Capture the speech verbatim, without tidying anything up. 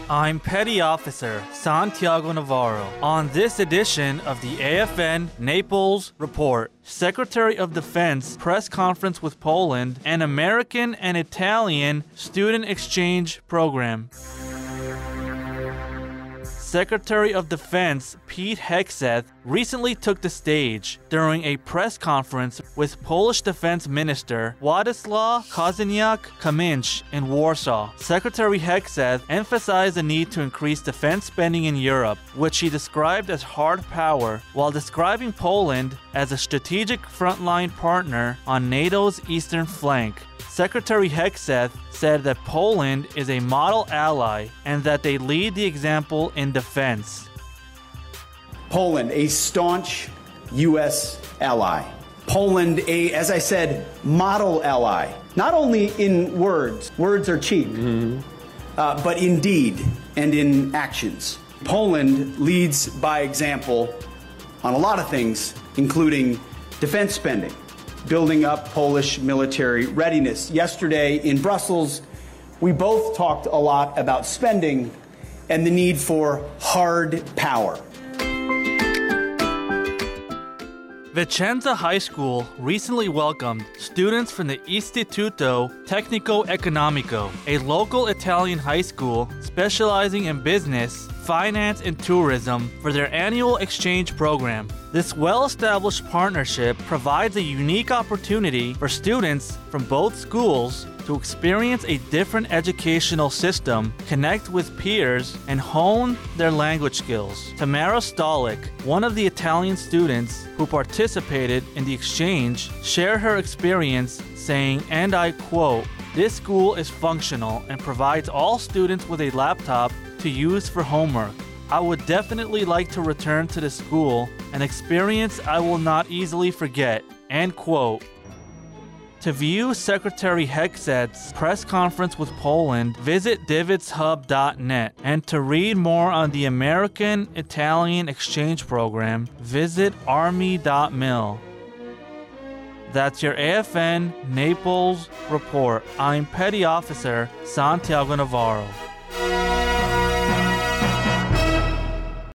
I'm Petty Officer Santiago Navarro. On this edition of the A F N Naples Report, Secretary of Defense press conference with Poland and American and Italian student exchange program. Secretary of Defense Pete Hegseth recently took the stage during a press conference with Polish Defense Minister Władysław Kozyniak-Kamysz in Warsaw. Secretary Hegseth emphasized the need to increase defense spending in Europe, which he described as hard power, while describing Poland as a strategic frontline partner on NATO's eastern flank. Secretary Hegseth said that Poland is a model ally and that they lead the example in defense. Poland, a staunch U S ally. Poland, a, as I said, model ally. Not only in words, words are cheap, mm-hmm. uh, but in deed and in actions. Poland leads by example on a lot of things, including defense spending, building up Polish military readiness. Yesterday in Brussels, we both talked a lot about spending and the need for hard power. Vicenza High School recently welcomed students from the Istituto Tecnico Economico, a local Italian high school specializing in business, finance, and tourism, for their annual exchange program. This well-established partnership provides a unique opportunity for students from both schools to experience a different educational system, connect with peers, and hone their language skills. Tamara Stolick, one of the Italian students who participated in the exchange, shared her experience saying, and I quote, "This school is functional and provides all students with a laptop to use for homework. I would definitely like to return to the school, an experience I will not easily forget," end quote. To view Secretary Hegseth's press conference with Poland, visit Divots Hub dot net. And to read more on the American-Italian exchange program, visit Army dot mil. That's your A F N Naples Report. I'm Petty Officer Santiago Navarro.